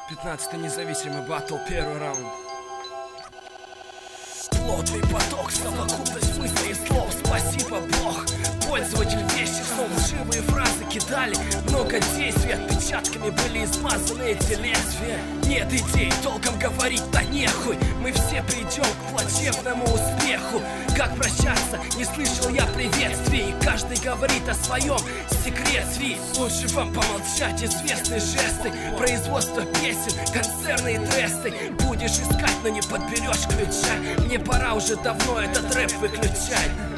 15-й независимый баттл, первый раунд. Плотный поток, совокупность мыслей и слов. Спасибо, Бог. Пользователь вещи, снова лживые фразы кидали. Много действий, отпечатками были измазаны эти лезвия. Нет идей, толком говорить-то нехуй. Мы все придем к плачевному успеху. Как прощаться, не слышал я приветствий. Каждый говорит о своем, секрет свий. Лучше вам помолчать, известные жесты. Производство песен, концерны и тресты. Будешь искать, но не подберешь ключа. Мне пора уже давно этот рэп выключать.